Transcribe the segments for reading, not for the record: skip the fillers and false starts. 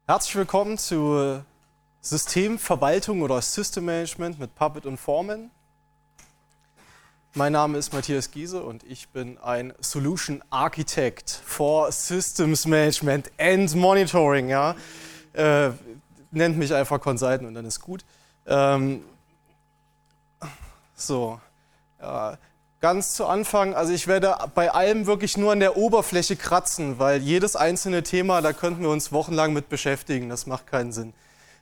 Herzlich willkommen zu Systemverwaltung oder System Management mit Puppet und Foreman. Mein Name ist Matthias Giese und ich bin ein Solution Architect for Systems Management and Monitoring. Ja? Nennt mich einfach Consultant und dann ist gut. Ganz zu Anfang, also ich werde bei allem wirklich nur an der Oberfläche kratzen, weil jedes einzelne Thema, da könnten wir uns wochenlang mit beschäftigen, das macht keinen Sinn.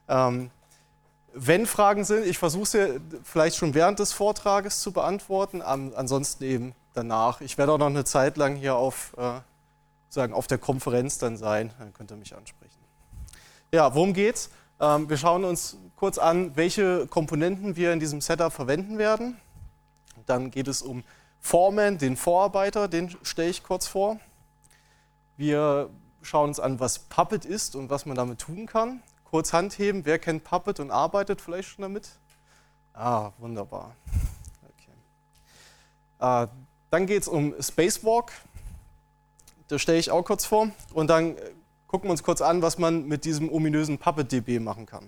Wenn Fragen sind, ich versuche sie vielleicht schon während des Vortrages zu beantworten, ansonsten eben danach. Ich werde auch noch eine Zeit lang hier auf der Konferenz dann sein, dann könnt ihr mich ansprechen. Ja, worum geht's? Wir schauen uns kurz an, welche Komponenten wir in diesem Setup verwenden werden. Dann geht es um Foreman, den Vorarbeiter, den stelle ich kurz vor. Wir schauen uns an, was Puppet ist und was man damit tun kann. Kurz handheben, wer kennt Puppet und arbeitet vielleicht schon damit? Ah, wunderbar. Okay. Dann geht es um Spacewalk. Das stelle ich auch kurz vor. Und dann gucken wir uns kurz an, was man mit diesem ominösen PuppetDB machen kann.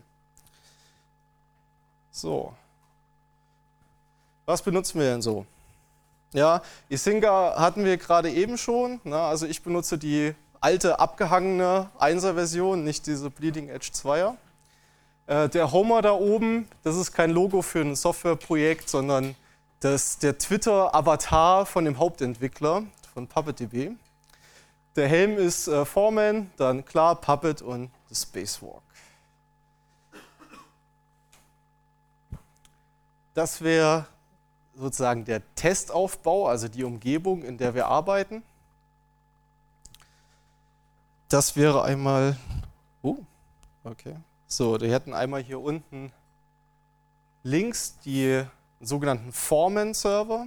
So. Was benutzen wir denn so? Ja, Isinga hatten wir gerade eben schon. Also ich benutze die alte abgehangene 1er-Version, nicht diese Bleeding Edge 2er. Der Homer da oben, das ist kein Logo für ein Softwareprojekt, sondern der Twitter-Avatar von dem Hauptentwickler von PuppetDB. Der Helm ist Foreman, dann klar Puppet und das Spacewalk. Das wäre sozusagen der Testaufbau, also die Umgebung, in der wir arbeiten. Das wäre einmal, okay. So, wir hätten einmal hier unten links die sogenannten Foreman-Server.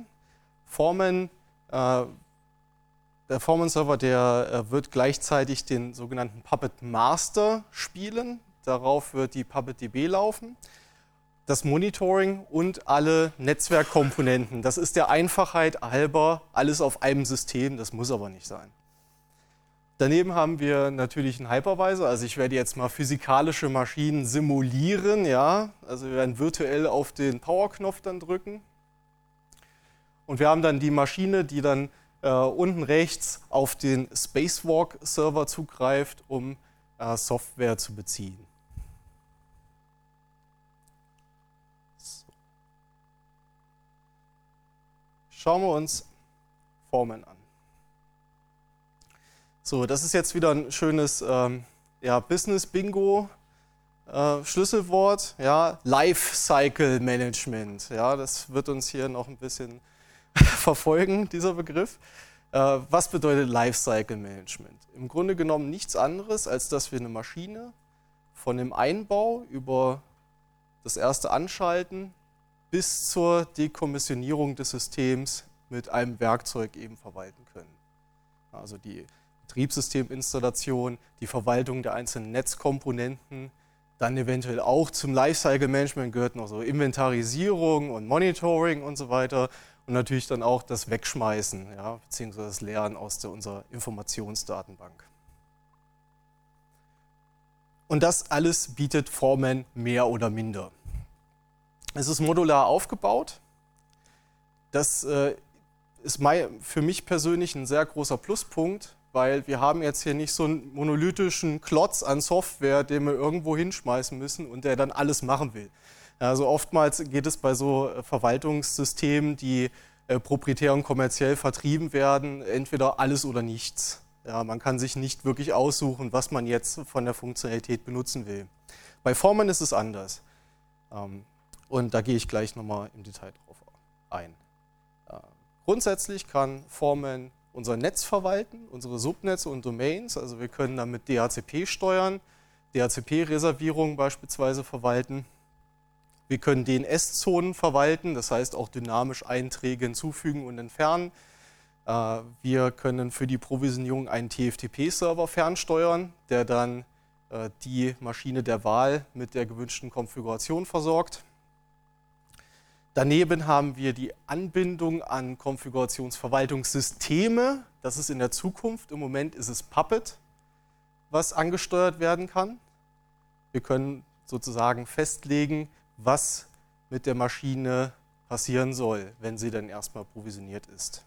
Der Foreman-Server, der wird gleichzeitig den sogenannten Puppet Master spielen. Darauf wird die PuppetDB laufen. Das Monitoring und alle Netzwerkkomponenten. Das ist der Einfachheit halber alles auf einem System, das muss aber nicht sein. Daneben haben wir natürlich einen Hypervisor, also ich werde jetzt mal physikalische Maschinen simulieren, ja, also wir werden virtuell auf den Power-Knopf dann drücken. Und wir haben dann die Maschine, die dann unten rechts auf den Spacewalk-Server zugreift, um Software zu beziehen. Schauen wir uns Foreman an. So, das ist jetzt wieder ein schönes Business-Bingo-Schlüsselwort. Ja, Lifecycle Management. Ja, das wird uns hier noch ein bisschen verfolgen, dieser Begriff. Was bedeutet Lifecycle Management? Im Grunde genommen nichts anderes, als dass wir eine Maschine von dem Einbau über das erste Anschalten bis zur Dekommissionierung des Systems mit einem Werkzeug eben verwalten können. Also die Betriebssysteminstallation, die Verwaltung der einzelnen Netzkomponenten, dann eventuell auch zum Lifecycle Management gehört noch so Inventarisierung und Monitoring und so weiter und natürlich dann auch das Wegschmeißen, ja, beziehungsweise das Leeren aus unserer Informationsdatenbank. Und das alles bietet Foreman mehr oder minder. Es ist modular aufgebaut. Das ist für mich persönlich ein sehr großer Pluspunkt, weil wir haben jetzt hier nicht so einen monolithischen Klotz an Software, den wir irgendwo hinschmeißen müssen und der dann alles machen will. Also oftmals geht es bei so Verwaltungssystemen, die proprietär und kommerziell vertrieben werden, entweder alles oder nichts. Ja, man kann sich nicht wirklich aussuchen, was man jetzt von der Funktionalität benutzen will. Bei Foreman ist es anders. Und da gehe ich gleich nochmal im Detail drauf ein. Grundsätzlich kann Foreman unser Netz verwalten, unsere Subnetze und Domains. Also wir können damit DHCP steuern, DHCP-Reservierungen beispielsweise verwalten. Wir können DNS-Zonen verwalten, das heißt auch dynamisch Einträge hinzufügen und entfernen. Wir können für die Provisionierung einen TFTP-Server fernsteuern, der dann die Maschine der Wahl mit der gewünschten Konfiguration versorgt. Daneben haben wir die Anbindung an Konfigurationsverwaltungssysteme. Das ist in der Zukunft. Im Moment ist es Puppet, was angesteuert werden kann. wir können sozusagen festlegen, was mit der Maschine passieren soll, wenn sie dann erstmal provisioniert ist.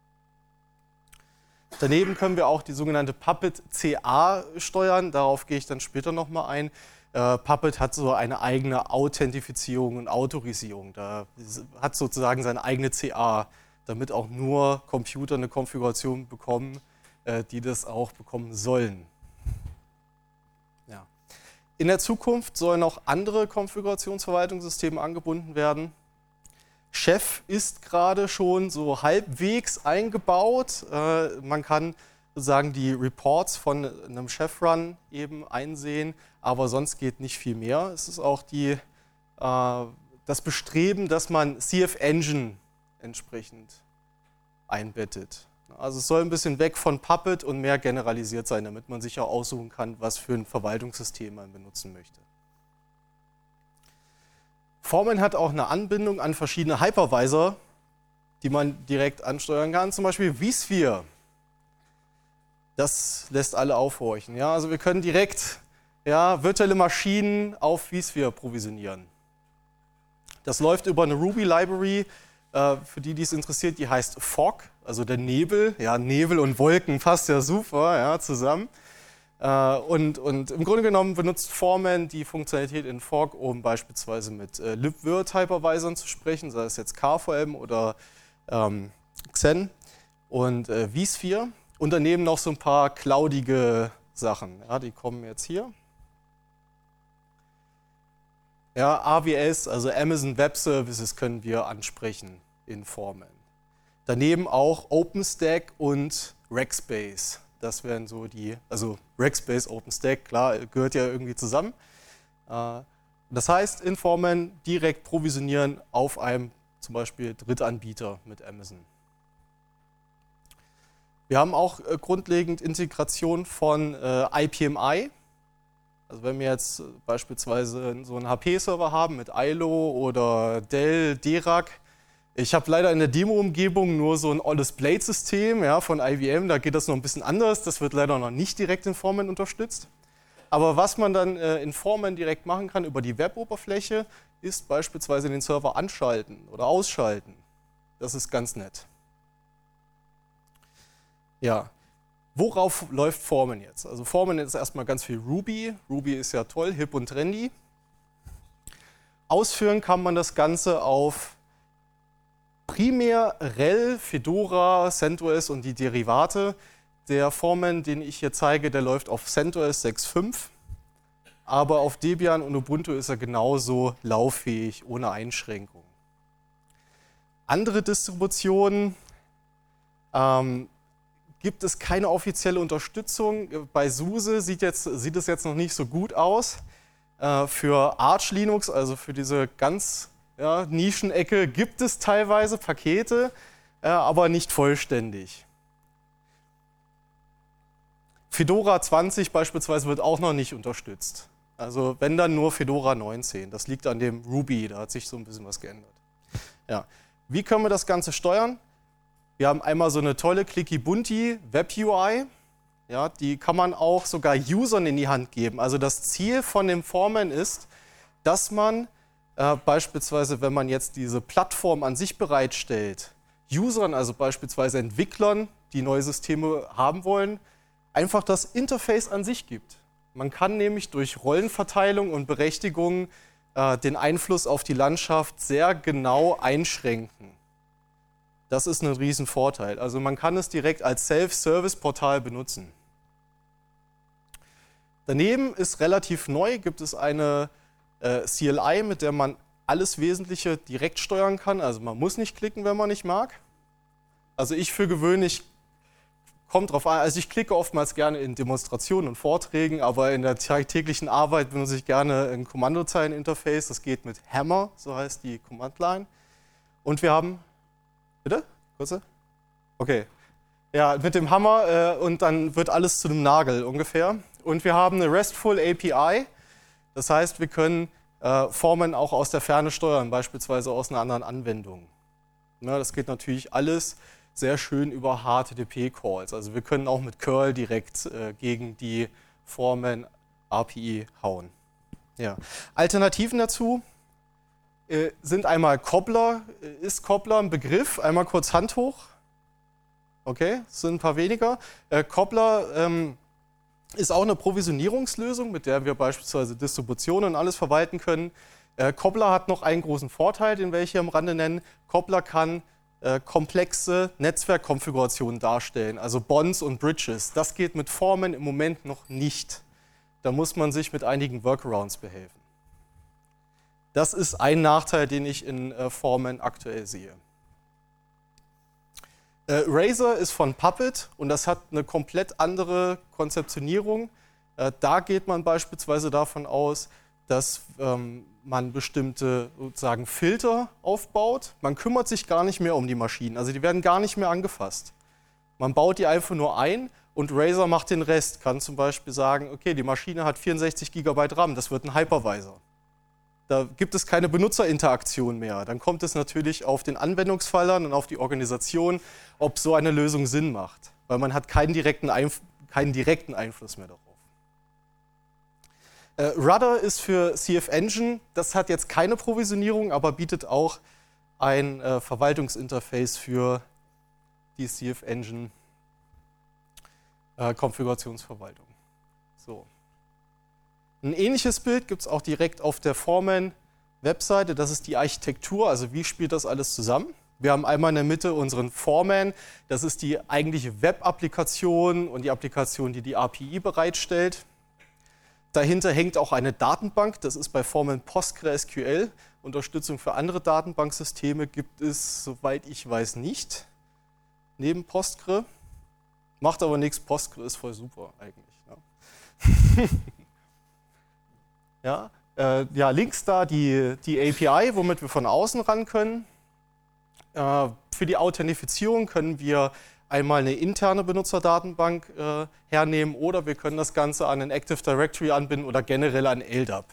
Daneben können wir auch die sogenannte Puppet CA steuern, darauf gehe ich dann später nochmal ein. Puppet hat so eine eigene Authentifizierung und Autorisierung, da hat sozusagen seine eigene CA, damit auch nur Computer eine Konfiguration bekommen, die das auch bekommen sollen. Ja. In der Zukunft sollen auch andere Konfigurationsverwaltungssysteme angebunden werden. Chef ist gerade schon so halbwegs eingebaut. Man kann sozusagen die Reports von einem Chef-Run eben einsehen, aber sonst geht nicht viel mehr. Es ist auch das Bestreben, dass man CF-Engine entsprechend einbettet. Also es soll ein bisschen weg von Puppet und mehr generalisiert sein, damit man sich auch aussuchen kann, was für ein Verwaltungssystem man benutzen möchte. Foreman hat auch eine Anbindung an verschiedene Hypervisor, die man direkt ansteuern kann, zum Beispiel vSphere. Das lässt alle aufhorchen. Ja? Also wir können direkt virtuelle Maschinen auf vSphere provisionieren. Das läuft über eine Ruby-Library, für die es interessiert, die heißt Fog, also der Nebel. Ja, Nebel und Wolken passt ja super zusammen. Und im Grunde genommen benutzt Foreman die Funktionalität in Fog, um beispielsweise mit libvirt-Hypervisern zu sprechen, sei es jetzt KVM oder Xen und vSphere. Und daneben noch so ein paar cloudige Sachen. Ja, die kommen jetzt hier. Ja, AWS, also Amazon Web Services, können wir ansprechen in Foreman. Daneben auch OpenStack und Rackspace. Das wären so also Rackspace, OpenStack, klar, gehört ja irgendwie zusammen. Das heißt, in Foreman direkt provisionieren auf einem zum Beispiel Drittanbieter mit Amazon. Wir haben auch grundlegend Integration von IPMI. Also wenn wir jetzt beispielsweise so einen HP-Server haben mit ILO oder Dell, Dirac. Ich habe leider in der Demo-Umgebung nur so ein olles Blade-System von IBM, da geht das noch ein bisschen anders. Das wird leider noch nicht direkt in Foreman unterstützt. Aber was man dann in Foreman direkt machen kann über die Web-Oberfläche, ist beispielsweise den Server anschalten oder ausschalten. Das ist ganz nett. Ja, worauf läuft Foreman jetzt? Also Foreman ist erstmal ganz viel Ruby. Ruby ist ja toll, hip und trendy. Ausführen kann man das Ganze auf primär RHEL, Fedora, CentOS und die Derivate. Der Foreman, den ich hier zeige, der läuft auf CentOS 6.5. Aber auf Debian und Ubuntu ist er genauso lauffähig, ohne Einschränkung. Andere Distributionen gibt es keine offizielle Unterstützung. Bei SUSE sieht es jetzt noch nicht so gut aus. Für Arch Linux, also für diese ganz Nischenecke, gibt es teilweise Pakete, aber nicht vollständig. Fedora 20 beispielsweise wird auch noch nicht unterstützt. Also wenn dann nur Fedora 19. Das liegt an dem Ruby, da hat sich so ein bisschen was geändert. Ja. Wie können wir das Ganze steuern? Wir haben einmal so eine tolle Clicky-Bunti Web-UI. Ja, die kann man auch sogar Usern in die Hand geben. Also das Ziel von dem Foreman ist, dass man beispielsweise, wenn man jetzt diese Plattform an sich bereitstellt, Usern, also beispielsweise Entwicklern, die neue Systeme haben wollen, einfach das Interface an sich gibt. Man kann nämlich durch Rollenverteilung und Berechtigung den Einfluss auf die Landschaft sehr genau einschränken. Das ist ein Riesenvorteil. Also man kann es direkt als Self-Service-Portal benutzen. Daneben ist relativ neu, gibt es eine CLI, mit der man alles Wesentliche direkt steuern kann. Also man muss nicht klicken, wenn man nicht mag. Also ich für gewöhnlich, kommt drauf an, also ich klicke oftmals gerne in Demonstrationen und Vorträgen, aber in der täglichen Arbeit benutze ich gerne ein Kommandozeileninterface. Das geht mit Hammer, so heißt die Command-Line. Und wir haben, bitte? Kurze? Okay. Ja, mit dem Hammer und dann wird alles zu einem Nagel ungefähr. Und wir haben eine RESTful API. Das heißt, wir können Foreman auch aus der Ferne steuern, beispielsweise aus einer anderen Anwendung. Ja, das geht natürlich alles sehr schön über HTTP-Calls. Also wir können auch mit curl direkt gegen die Foreman API hauen. Ja. Alternativen dazu sind einmal Cobbler. Ist Cobbler ein Begriff? Einmal kurz Hand hoch. Okay, es sind ein paar weniger. Cobbler ist auch eine Provisionierungslösung, mit der wir beispielsweise Distributionen und alles verwalten können. Cobbler hat noch einen großen Vorteil, den wir hier am Rande nennen. Cobbler kann komplexe Netzwerkkonfigurationen darstellen, also Bonds und Bridges. Das geht mit Foreman im Moment noch nicht. Da muss man sich mit einigen Workarounds behelfen. Das ist ein Nachteil, den ich in Foreman aktuell sehe. Razor ist von Puppet und das hat eine komplett andere Konzeptionierung. Da geht man beispielsweise davon aus, dass man bestimmte sozusagen Filter aufbaut. Man kümmert sich gar nicht mehr um die Maschinen, also die werden gar nicht mehr angefasst. Man baut die einfach nur ein und Razor macht den Rest, kann zum Beispiel sagen, okay, die Maschine hat 64 GB RAM, das wird ein Hypervisor. Da gibt es keine Benutzerinteraktion mehr. Dann kommt es natürlich auf den Anwendungsfall an und auf die Organisation, ob so eine Lösung Sinn macht, weil man hat keinen direkten Einfluss mehr darauf. Rudder ist für CF Engine, das hat jetzt keine Provisionierung, aber bietet auch ein Verwaltungsinterface für die CF Engine Konfigurationsverwaltung. So. Ein ähnliches Bild gibt es auch direkt auf der Foreman-Webseite. Das ist die Architektur, also wie spielt das alles zusammen. Wir haben einmal in der Mitte unseren Foreman, das ist die eigentliche Web-Applikation und die Applikation, die die API bereitstellt. Dahinter hängt auch eine Datenbank, das ist bei Foreman PostgreSQL. Unterstützung für andere Datenbanksysteme gibt es, soweit ich weiß, nicht. Neben Postgre. Macht aber nichts, Postgre ist voll super eigentlich. Ne? Ja, links da die API, womit wir von außen ran können. Für die Authentifizierung können wir einmal eine interne Benutzerdatenbank hernehmen oder wir können das Ganze an ein Active Directory anbinden oder generell an LDAP.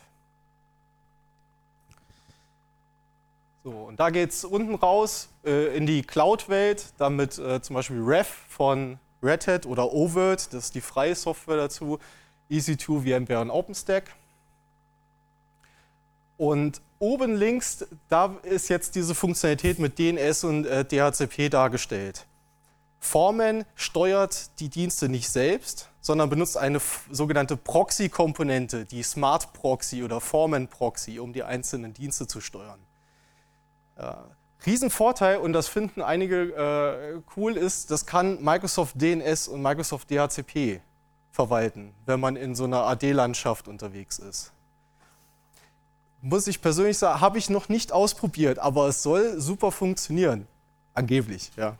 So, und da geht es unten raus in die Cloud-Welt, damit zum Beispiel Ref von Red Hat oder Overt, das ist die freie Software dazu, EC2, VMware und OpenStack. Und oben links, da ist jetzt diese Funktionalität mit DNS und DHCP dargestellt. Foreman steuert die Dienste nicht selbst, sondern benutzt eine sogenannte Proxy-Komponente, die Smart Proxy oder Foreman Proxy, um die einzelnen Dienste zu steuern. Riesenvorteil, und das finden einige cool, ist, das kann Microsoft DNS und Microsoft DHCP verwalten, wenn man in so einer AD-Landschaft unterwegs ist. Muss ich persönlich sagen, habe ich noch nicht ausprobiert, aber es soll super funktionieren. Angeblich, ja.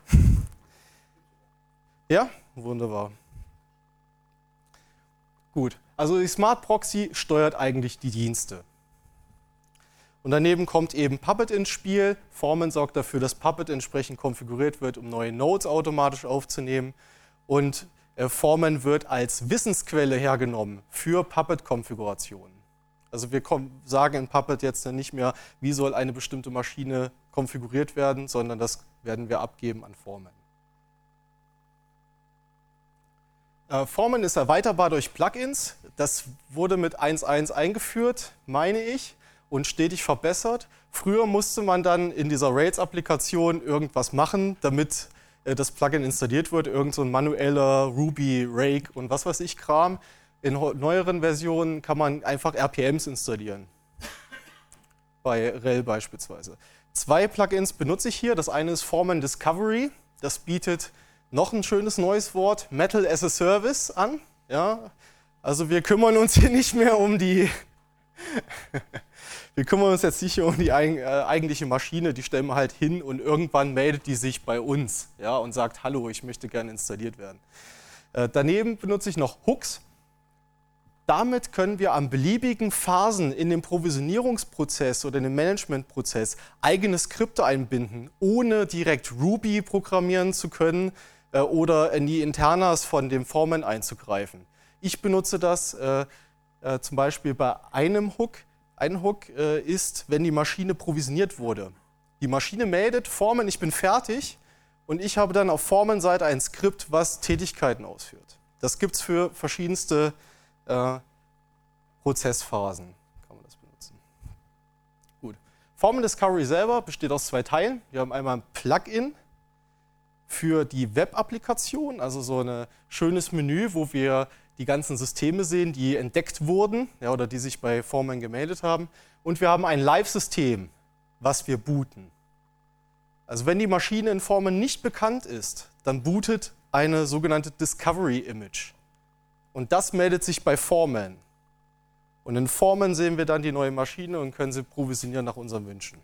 Ja, wunderbar. Gut, also die Smart Proxy steuert eigentlich die Dienste. Und daneben kommt eben Puppet ins Spiel. Foreman sorgt dafür, dass Puppet entsprechend konfiguriert wird, um neue Nodes automatisch aufzunehmen. Und Foreman wird als Wissensquelle hergenommen für Puppet-Konfigurationen. Also wir sagen in Puppet jetzt nicht mehr, wie soll eine bestimmte Maschine konfiguriert werden, sondern das werden wir abgeben an Foreman. Foreman ist erweiterbar durch Plugins. Das wurde mit 1.1 eingeführt, meine ich, und stetig verbessert. Früher musste man dann in dieser Rails-Applikation irgendwas machen, damit das Plugin installiert wird. Irgend so ein manueller Ruby, Rake und was weiß ich Kram. In neueren Versionen kann man einfach RPMs installieren. Bei RHEL beispielsweise. 2 Plugins benutze ich hier. Das eine ist Foreman Discovery. Das bietet noch ein schönes neues Wort, Metal as a Service an. Ja, also wir kümmern uns hier nicht mehr um die wir kümmern uns jetzt nicht um die eigentliche Maschine, die stellen wir halt hin und irgendwann meldet die sich bei uns, ja, und sagt, hallo, ich möchte gerne installiert werden. Daneben benutze ich noch Hooks. Damit können wir an beliebigen Phasen in dem Provisionierungsprozess oder in dem Managementprozess eigene Skripte einbinden, ohne direkt Ruby programmieren zu können oder in die Internas von dem Foreman einzugreifen. Ich benutze das zum Beispiel bei einem Hook. Ein Hook ist, wenn die Maschine provisioniert wurde. Die Maschine meldet, Foreman, ich bin fertig, und ich habe dann auf Foreman-Seite ein Skript, was Tätigkeiten ausführt. Das gibt es für verschiedenste Prozessphasen, kann Foreman Discovery selber besteht aus 2 Teilen. Wir haben einmal ein Plugin für die Web-Applikation, also so ein schönes Menü, wo wir die ganzen Systeme sehen, die entdeckt wurden, ja, oder die sich bei Foreman gemeldet haben. Und wir haben ein Live-System, was wir booten. Also wenn die Maschine in Foreman nicht bekannt ist, dann bootet eine sogenannte Discovery Image. Und das meldet sich bei Foreman. Und in Foreman sehen wir dann die neue Maschine und können sie provisionieren nach unseren Wünschen.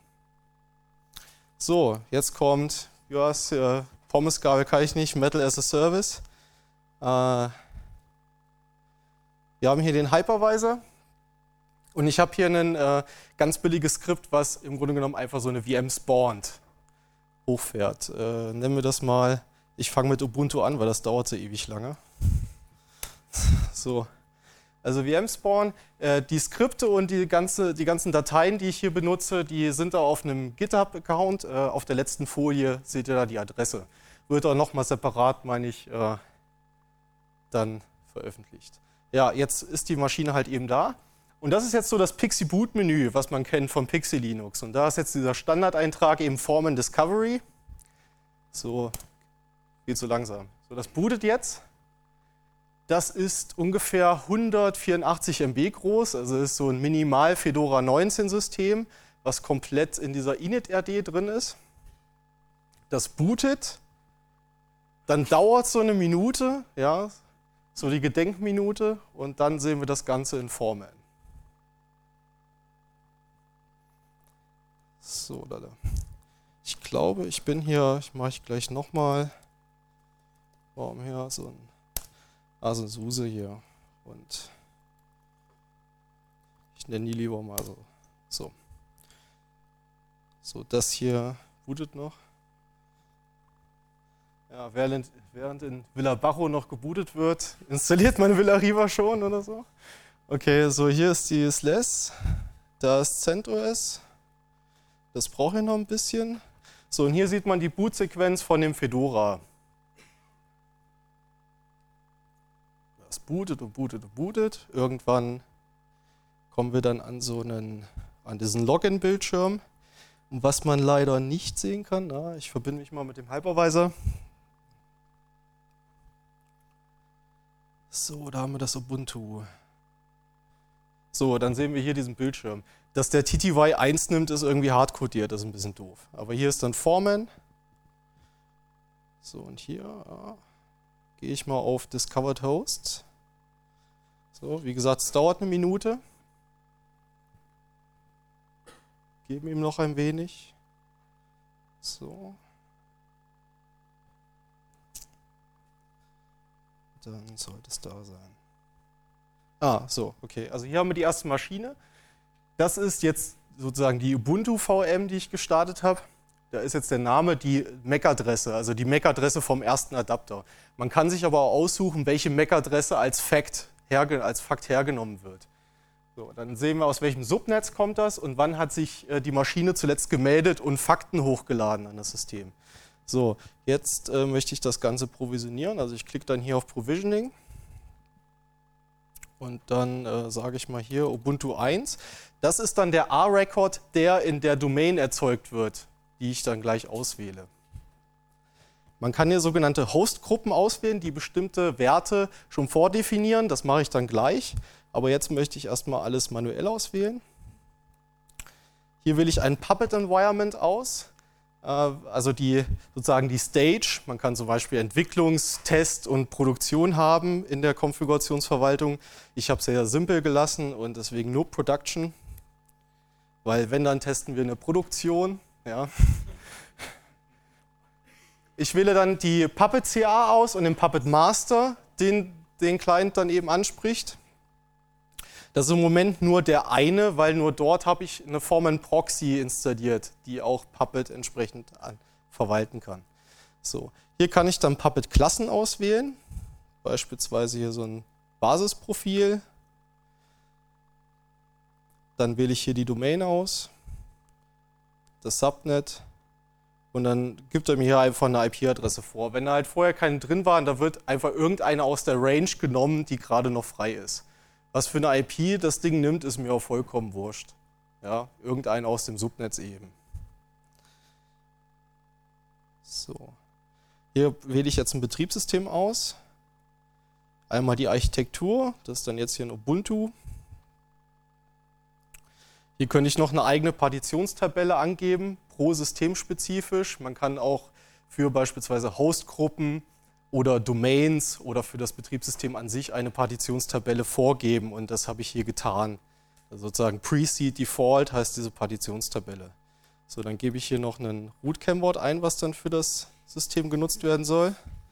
So, jetzt kommt, ja, Pommesgabel kann ich nicht, Metal as a Service. Wir haben hier den Hypervisor. Und ich habe hier ein ganz billiges Skript, was im Grunde genommen einfach so eine VM spawnt, hochfährt. Nennen wir das mal, ich fange mit Ubuntu an, weil das dauert so ewig lange. So, also VM-Spawn, die Skripte und die ganzen Dateien, die ich hier benutze, die sind da auf einem GitHub-Account. Auf der letzten Folie seht ihr da die Adresse. Wird auch nochmal separat, meine ich, dann veröffentlicht. Ja, jetzt ist die Maschine halt eben da. Und das ist jetzt so das Pixie-Boot-Menü, was man kennt von Pixie Linux. Und da ist jetzt dieser Standardeintrag eben Foreman Discovery. So, geht so langsam. So, das bootet jetzt. Das ist ungefähr 184 MB groß, also ist so ein Minimal Fedora 19 System, was komplett in dieser init-rd drin ist. Das bootet, dann dauert es so eine Minute, ja, so die Gedenkminute, und dann sehen wir das Ganze in Foreman. So, ich glaube, ich bin hier, ich mache gleich nochmal, warum hier so ein SUSE hier, und ich nenne die lieber mal so. So, das hier bootet noch. Ja, während in Villabajo noch gebootet wird, installiert man Villariva schon oder so. Okay, so hier ist die SLES, da ist CentOS, das brauche ich noch ein bisschen. So, und hier sieht man die Bootsequenz von dem Fedora. Das bootet und bootet und bootet. Irgendwann kommen wir dann an diesen Login-Bildschirm. Und was man leider nicht sehen kann, ich verbinde mich mal mit dem Hypervisor. So, da haben wir das Ubuntu. So, dann sehen wir hier diesen Bildschirm. Dass der TTY 1 nimmt, ist irgendwie hardcodiert, das ist ein bisschen doof. Aber hier ist dann Foreman. So, und hier gehe ich mal auf Discovered Hosts. So, wie gesagt, es dauert eine Minute. Geben ihm noch ein wenig. So. Dann sollte es da sein. So, okay. Also hier haben wir die erste Maschine. Das ist jetzt sozusagen die Ubuntu VM, die ich gestartet habe. Da ist jetzt der Name die MAC-Adresse, also die MAC-Adresse vom ersten Adapter. Man kann sich aber auch aussuchen, welche MAC-Adresse als Fakt hergenommen wird. So, dann sehen wir, aus welchem Subnetz kommt das und wann hat sich die Maschine zuletzt gemeldet und Fakten hochgeladen an das System. So, jetzt möchte ich das Ganze provisionieren. Also ich klicke dann hier auf Provisioning. Und dann sage ich mal hier Ubuntu 1. Das ist dann der R-Record, der in der Domain erzeugt wird, die ich dann gleich auswähle. Man kann hier sogenannte Hostgruppen auswählen, die bestimmte Werte schon vordefinieren. Das mache ich dann gleich. Aber jetzt möchte ich erstmal alles manuell auswählen. Hier wähle ich ein Puppet Environment aus. Also sozusagen die Stage. Man kann zum Beispiel Entwicklungs-, Test- und Produktion haben in der Konfigurationsverwaltung. Ich habe es sehr simpel gelassen und deswegen nur Production. Weil wenn, dann testen wir eine Produktion. Ja. Ich wähle dann die Puppet CA aus und den Puppet Master, den Client dann eben anspricht. Das ist im Moment nur der eine, weil nur dort habe ich eine Foreman Proxy installiert, die auch Puppet entsprechend verwalten kann. So, hier kann ich dann Puppet Klassen auswählen, beispielsweise hier so ein Basisprofil. Dann wähle ich hier die Domain aus, das Subnet, und dann gibt er mir hier einfach eine IP-Adresse vor. Wenn da halt vorher keine drin waren, da wird einfach irgendeine aus der Range genommen, die gerade noch frei ist. Was für eine IP das Ding nimmt, ist mir auch vollkommen wurscht. Ja, irgendeinen aus dem Subnetz eben. So. Hier wähle ich jetzt ein Betriebssystem aus. Einmal die Architektur, das ist dann jetzt hier ein Ubuntu. Hier könnte ich noch eine eigene Partitionstabelle angeben, pro systemspezifisch. Man kann auch für beispielsweise Hostgruppen oder Domains oder für das Betriebssystem an sich eine Partitionstabelle vorgeben und das habe ich hier getan. Also sozusagen Precede Default heißt diese Partitionstabelle. So, dann gebe ich hier noch ein Root-Kennwort ein, was dann für das System genutzt werden soll.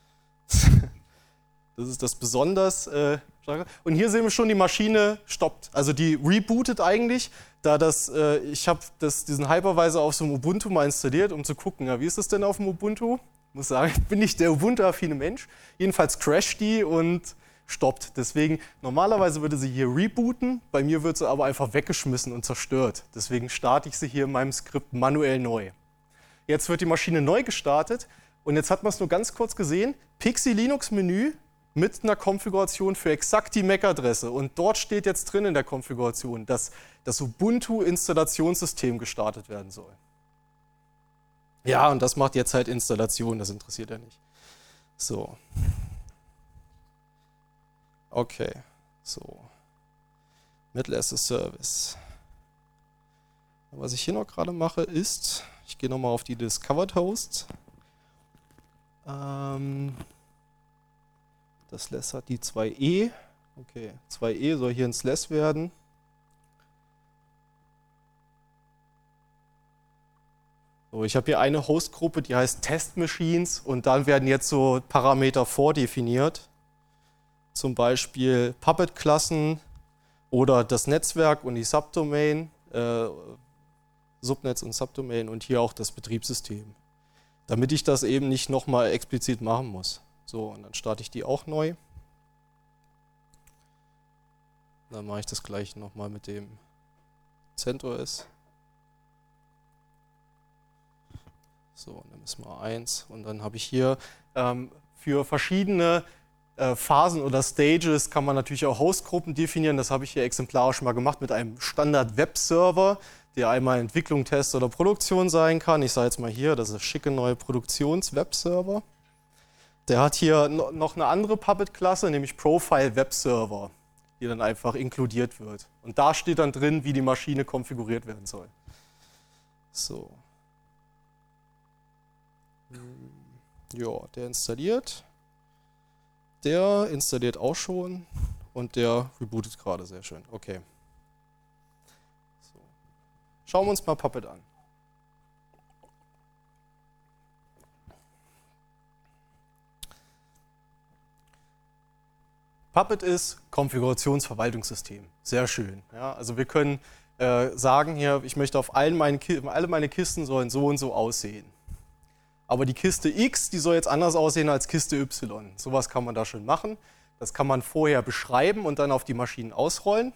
Das ist das besonders starke. Und hier sehen wir schon, die Maschine stoppt. Also die rebootet eigentlich, da ich habe diesen Hypervisor auf so einem Ubuntu mal installiert, um zu gucken, ja, wie ist das denn auf dem Ubuntu? Ich muss sagen, ich bin nicht der Ubuntu-affine Mensch. Jedenfalls crasht die und stoppt. Deswegen, normalerweise würde sie hier rebooten, bei mir wird sie aber einfach weggeschmissen und zerstört. Deswegen starte ich sie hier in meinem Skript manuell neu. Jetzt wird die Maschine neu gestartet und jetzt hat man es nur ganz kurz gesehen, Pixie Linux Menü mit einer Konfiguration für exakt die MAC-Adresse und dort steht jetzt drin in der Konfiguration, dass das Ubuntu-Installationssystem gestartet werden soll. Ja, und das macht jetzt halt Installation, das interessiert ja nicht. So. Okay, so. Middle as a Service. Was ich hier noch gerade mache ist, ich gehe nochmal auf die Discovered Hosts. Das Slash hat die 2e. Okay, 2e soll hier ein Slash werden. So, ich habe hier eine Hostgruppe, die heißt Test Machines und dann werden jetzt so Parameter vordefiniert. Zum Beispiel Puppet-Klassen oder das Netzwerk und die Subdomain, Subnetz und Subdomain und hier auch das Betriebssystem. Damit ich das eben nicht nochmal explizit machen muss. So, und dann starte ich die auch neu. Dann mache ich das gleich nochmal mit dem CentOS. So, dann ist mal 1 und dann habe ich hier für verschiedene Phasen oder Stages kann man natürlich auch Hostgruppen definieren. Das habe ich hier exemplarisch mal gemacht mit einem Standard-Webserver, der einmal Entwicklung, Test oder Produktion sein kann. Ich sage jetzt mal hier, das ist der schicke neue Produktions-Webserver. Der hat hier noch eine andere Puppet-Klasse, nämlich Profile-Webserver, die dann einfach inkludiert wird. Und da steht dann drin, wie die Maschine konfiguriert werden soll. So. Ja, der installiert. Der installiert auch schon und der rebootet gerade sehr schön. Okay. So. Schauen wir uns mal Puppet an. Puppet ist Konfigurationsverwaltungssystem. Sehr schön. Ja, also wir können sagen hier, ich möchte auf alle meine Kisten sollen so und so aussehen. Aber die Kiste X, die soll jetzt anders aussehen als Kiste Y. Sowas kann man da schon machen. Das kann man vorher beschreiben und dann auf die Maschinen ausrollen.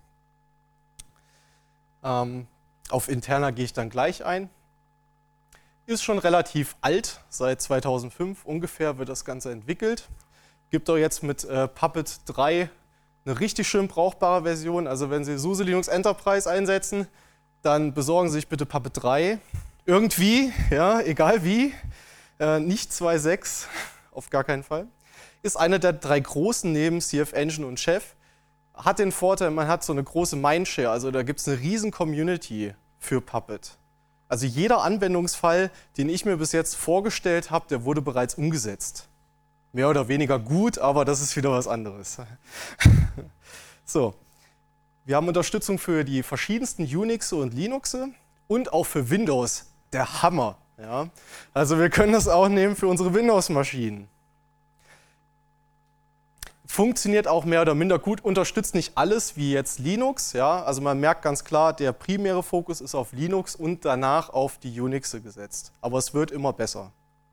Auf interner gehe ich dann gleich ein. Ist schon relativ alt, seit 2005 ungefähr wird das Ganze entwickelt. Gibt auch jetzt mit Puppet 3 eine richtig schön brauchbare Version. Also wenn Sie SUSE Linux Enterprise einsetzen, dann besorgen Sie sich bitte Puppet 3. Irgendwie, ja, egal wie, nicht 2.6, auf gar keinen Fall. Ist einer der 3 großen neben CF Engine und Chef. Hat den Vorteil, man hat so eine große Mindshare, also da gibt es eine riesen Community für Puppet. Also jeder Anwendungsfall, den ich mir bis jetzt vorgestellt habe, der wurde bereits umgesetzt. Mehr oder weniger gut, aber das ist wieder was anderes. So, wir haben Unterstützung für die verschiedensten Unixe und Linuxe und auch für Windows. Der Hammer. Ja? Also wir können das auch nehmen für unsere Windows-Maschinen. Funktioniert auch mehr oder minder gut, unterstützt nicht alles wie jetzt Linux. Ja? Also man merkt ganz klar, der primäre Fokus ist auf Linux und danach auf die Unixe gesetzt. Aber es wird immer besser.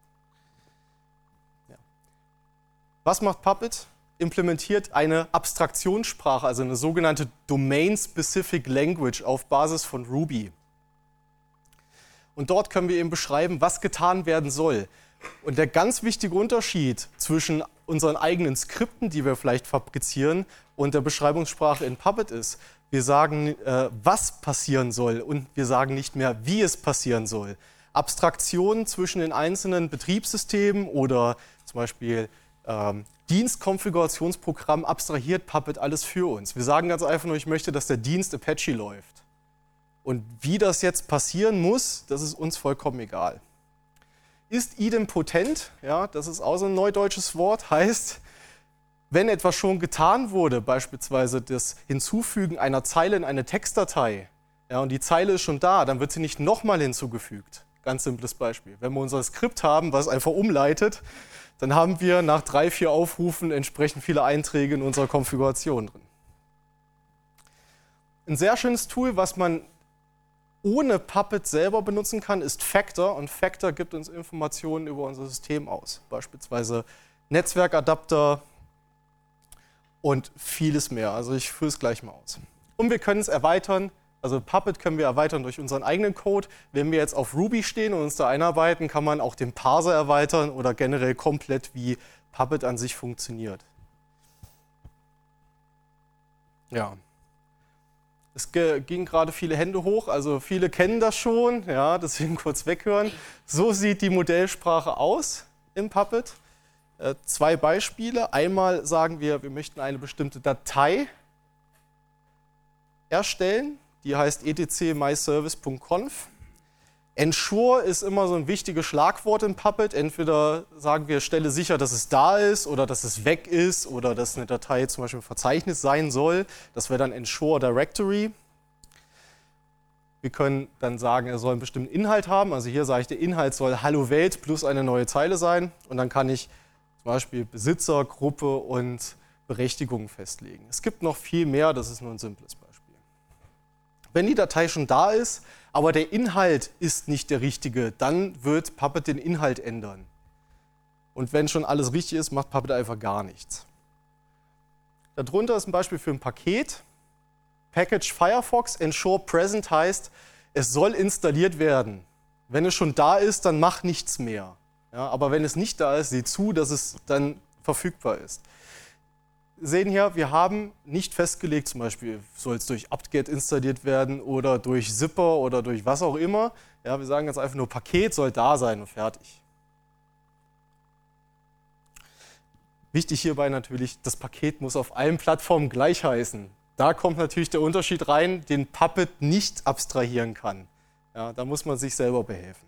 Ja. Was macht Puppet? Implementiert eine Abstraktionssprache, also eine sogenannte Domain-Specific Language auf Basis von Ruby. Und dort können wir eben beschreiben, was getan werden soll. Und der ganz wichtige Unterschied zwischen unseren eigenen Skripten, die wir vielleicht fabrizieren, und der Beschreibungssprache in Puppet ist, Wir sagen, was passieren soll und wir sagen nicht mehr, wie es passieren soll. Abstraktionen zwischen den einzelnen Betriebssystemen oder zum Beispiel Dienstkonfigurationsprogramm abstrahiert Puppet alles für uns. Wir sagen ganz einfach nur, ich möchte, dass der Dienst Apache läuft. Und wie das jetzt passieren muss, das ist uns vollkommen egal. Ist idempotent, ja, das ist auch so ein neudeutsches Wort, heißt, wenn etwas schon getan wurde, beispielsweise das Hinzufügen einer Zeile in eine Textdatei, ja, und die Zeile ist schon da, dann wird sie nicht nochmal hinzugefügt. Ganz simples Beispiel. Wenn wir unser Skript haben, was einfach umleitet, dann haben wir nach 3, 4 Aufrufen entsprechend viele Einträge in unserer Konfiguration drin. Ein sehr schönes Tool, was man ohne Puppet selber benutzen kann, ist Factor. Und Factor gibt uns Informationen über unser System aus. Beispielsweise Netzwerkadapter und vieles mehr. Also ich führe es gleich mal aus. Und wir können es erweitern. Also Puppet können wir erweitern durch unseren eigenen Code. Wenn wir jetzt auf Ruby stehen und uns da einarbeiten, kann man auch den Parser erweitern oder generell komplett, wie Puppet an sich funktioniert. Ja. Es gingen gerade viele Hände hoch, also viele kennen das schon, ja, deswegen kurz weghören. So sieht die Modellsprache aus im Puppet. 2 Beispiele. Einmal sagen wir möchten eine bestimmte Datei erstellen, die heißt etc myservice.conf. Ensure ist immer so ein wichtiges Schlagwort in Puppet. Entweder sagen wir, stelle sicher, dass es da ist oder dass es weg ist oder dass eine Datei zum Beispiel ein Verzeichnis sein soll. Das wäre dann Ensure Directory. Wir können dann sagen, er soll einen bestimmten Inhalt haben. Also hier sage ich, der Inhalt soll Hallo Welt plus eine neue Zeile sein. Und dann kann ich zum Beispiel Besitzer, Gruppe und Berechtigung festlegen. Es gibt noch viel mehr, das ist nur ein simples Beispiel. Wenn die Datei schon da ist, aber der Inhalt ist nicht der richtige, dann wird Puppet den Inhalt ändern. Und wenn schon alles richtig ist, macht Puppet einfach gar nichts. Darunter ist ein Beispiel für ein Paket. Package Firefox Ensure Present heißt, es soll installiert werden. Wenn es schon da ist, dann mach nichts mehr. Ja, aber wenn es nicht da ist, sieh zu, dass es dann verfügbar ist. Sehen hier, wir haben nicht festgelegt, zum Beispiel soll es durch apt-get installiert werden oder durch Zipper oder durch was auch immer. Ja, wir sagen ganz einfach nur, Paket soll da sein und fertig. Wichtig hierbei natürlich, das Paket muss auf allen Plattformen gleich heißen. Da kommt natürlich der Unterschied rein, den Puppet nicht abstrahieren kann. Ja, da muss man sich selber behelfen.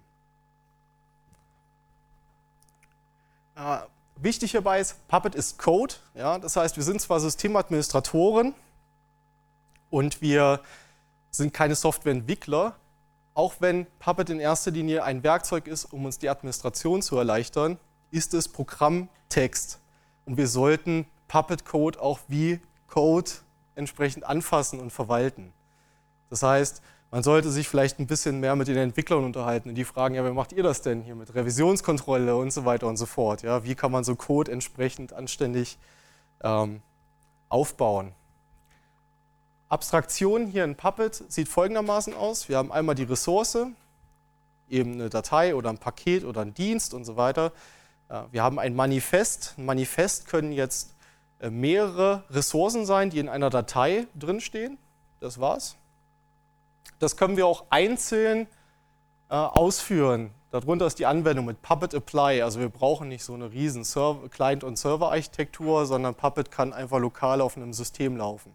Wichtig hierbei ist, Puppet ist Code. Ja, das heißt, wir sind zwar Systemadministratoren und wir sind keine Softwareentwickler, auch wenn Puppet in erster Linie ein Werkzeug ist, um uns die Administration zu erleichtern, ist es Programmtext. Und wir sollten Puppet-Code auch wie Code entsprechend anfassen und verwalten. Das heißt, man sollte sich vielleicht ein bisschen mehr mit den Entwicklern unterhalten und die fragen, ja, wie macht ihr das denn hier mit Revisionskontrolle und so weiter und so fort. Ja, wie kann man so Code entsprechend anständig aufbauen? Abstraktion hier in Puppet sieht folgendermaßen aus. Wir haben einmal die Ressource, eben eine Datei oder ein Paket oder ein Dienst und so weiter. Wir haben ein Manifest. Ein Manifest können jetzt mehrere Ressourcen sein, die in einer Datei drinstehen. Das war's. Das können wir auch einzeln ausführen. Darunter ist die Anwendung mit Puppet Apply. Also wir brauchen nicht so eine riesen Client- und Server-Architektur, sondern Puppet kann einfach lokal auf einem System laufen.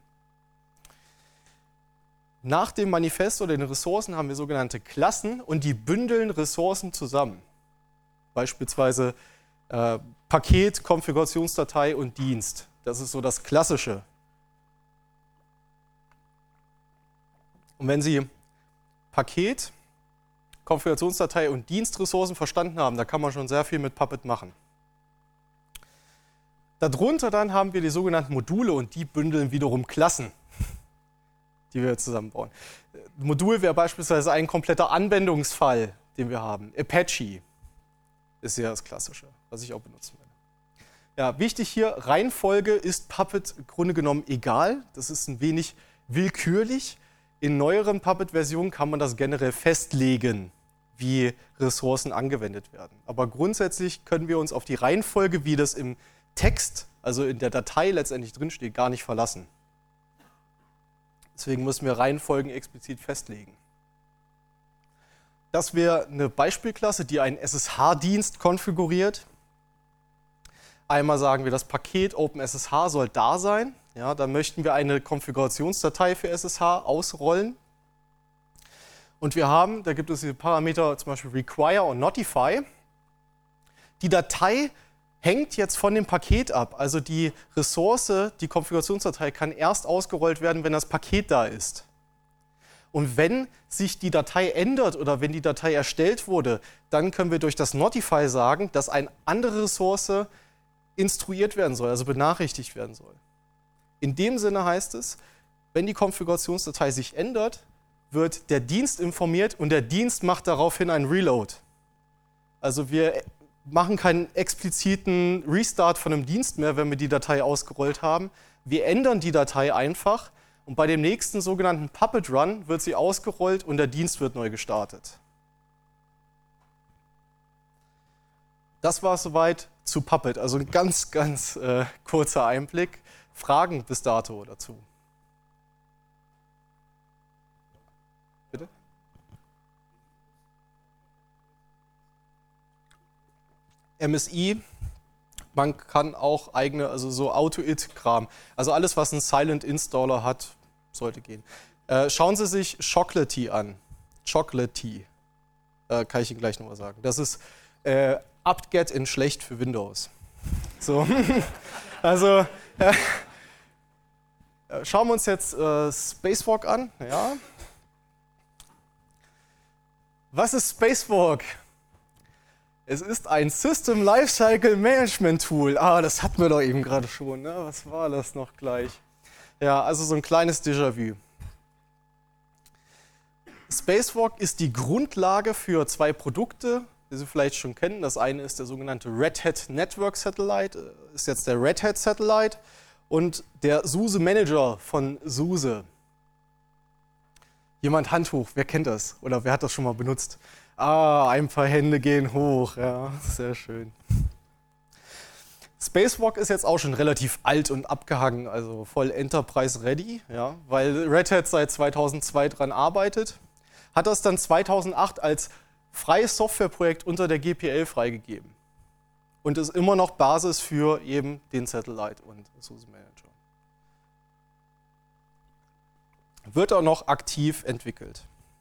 Nach dem Manifest oder den Ressourcen haben wir sogenannte Klassen und die bündeln Ressourcen zusammen. Beispielsweise Paket, Konfigurationsdatei und Dienst. Das ist so das Klassische. Und wenn Sie Paket, Konfigurationsdatei und Dienstressourcen verstanden haben, da kann man schon sehr viel mit Puppet machen. Darunter dann haben wir die sogenannten Module und die bündeln wiederum Klassen, die wir zusammenbauen. Modul wäre beispielsweise ein kompletter Anwendungsfall, den wir haben. Apache ist ja das Klassische, was ich auch benutzen werde. Ja, wichtig hier, Reihenfolge ist Puppet im Grunde genommen egal. Das ist ein wenig willkürlich. In neueren Puppet-Versionen kann man das generell festlegen, wie Ressourcen angewendet werden. Aber grundsätzlich können wir uns auf die Reihenfolge, wie das im Text, also in der Datei letztendlich drinsteht, gar nicht verlassen. Deswegen müssen wir Reihenfolgen explizit festlegen. Das wäre eine Beispielklasse, die einen SSH-Dienst konfiguriert. Einmal sagen wir, das Paket OpenSSH soll da sein. Ja, dann möchten wir eine Konfigurationsdatei für SSH ausrollen. Und wir haben, da gibt es diese Parameter, zum Beispiel Require und Notify. Die Datei hängt jetzt von dem Paket ab. Also die Ressource, die Konfigurationsdatei, kann erst ausgerollt werden, wenn das Paket da ist. Und wenn sich die Datei ändert oder wenn die Datei erstellt wurde, dann können wir durch das Notify sagen, dass eine andere Ressource instruiert werden soll, also benachrichtigt werden soll. In dem Sinne heißt es, wenn die Konfigurationsdatei sich ändert, wird der Dienst informiert und der Dienst macht daraufhin einen Reload. Also wir machen keinen expliziten Restart von einem Dienst mehr, wenn wir die Datei ausgerollt haben. Wir ändern die Datei einfach. Und bei dem nächsten sogenannten Puppet Run wird sie ausgerollt und der Dienst wird neu gestartet. Das war soweit zu Puppet, also ein ganz, ganz kurzer Einblick. Fragen bis dato dazu? Bitte? MSI, man kann auch eigene, also so Auto-It-Kram, also alles, was einen Silent Installer hat, sollte gehen. Schauen Sie sich Chocolatey an. Chocolatey. Kann ich Ihnen gleich nochmal sagen. Das ist apt-get in schlecht für Windows. So. Also schauen wir uns jetzt Spacewalk an. Ja. Was ist Spacewalk? Es ist ein System Lifecycle Management Tool. Ah, das hatten wir doch eben gerade schon. Ne? Was war das noch gleich? Ja, also so ein kleines Déjà-vu. Spacewalk ist die Grundlage für zwei Produkte, die Sie vielleicht schon kennen. Das eine ist der sogenannte Red Hat Network Satellite, ist jetzt der Red Hat Satellite, und der SUSE Manager von SUSE. Jemand Hand hoch, wer kennt das? Oder wer hat das schon mal benutzt? Ah, ein paar Hände gehen hoch, ja, sehr schön. Spacewalk ist jetzt auch schon relativ alt und abgehangen, also voll Enterprise ready, ja, weil Red Hat seit 2002 dran arbeitet. Hat das dann 2008 als freies Softwareprojekt unter der GPL freigegeben und ist immer noch Basis für eben den Satellite und SUSE Manager. Wird auch noch aktiv entwickelt.